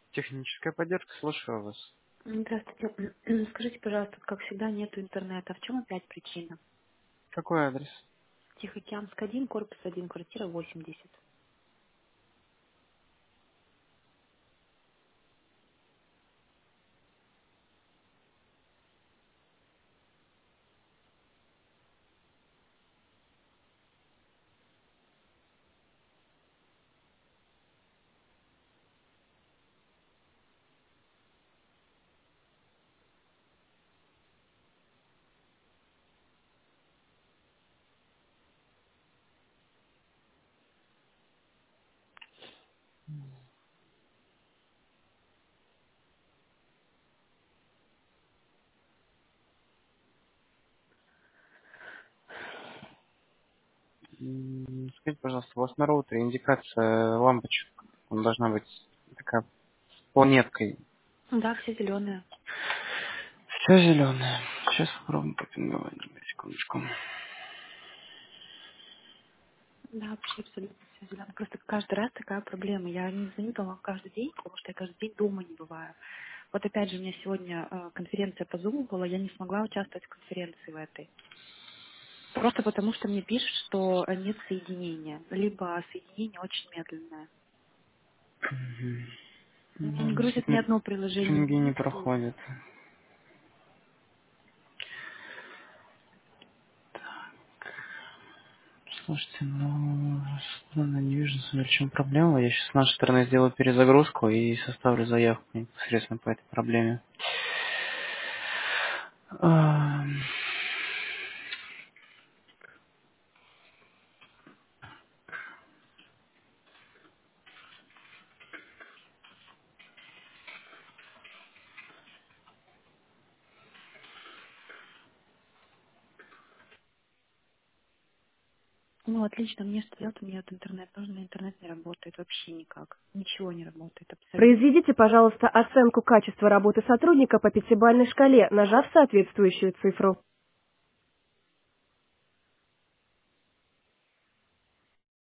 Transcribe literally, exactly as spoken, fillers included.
Техническая поддержка, слушаю вас. Здравствуйте. Скажите, пожалуйста, как всегда нету интернета. В чем опять причина? Какой адрес? Тихоокеанск один, корпус один, квартира восемьдесят. М, Скажите, пожалуйста, у вас на роутере индикация лампочек. Она должна быть такая с планеткой. Да, все зеленые. Все зеленое. Сейчас попробуем попинговать. Секундочку. Да, вообще абсолютно все зеленые. Просто каждый раз такая проблема. Я не звоню вам каждый день, потому что я каждый день дома не бываю. Вот опять же, у меня сегодня э, конференция по Zoom была, я не смогла участвовать в конференции в этой. Просто потому что мне пишут, что э, нет соединения, либо соединение очень медленное. У меня не М, грузит ни Сегодня одно приложение, пинги не ничего. проходят. Слушайте, ну, странно, не вижу, в чем проблема. Я сейчас с нашей стороны сделаю перезагрузку и составлю заявку непосредственно по этой проблеме. А, Ну, отлично, мне что делать? У меня вот интернет нужен, но интернет не работает вообще никак. Ничего не работает абсолютно. Произведите, пожалуйста, оценку качества работы сотрудника по пятибалльной шкале, нажав соответствующую цифру.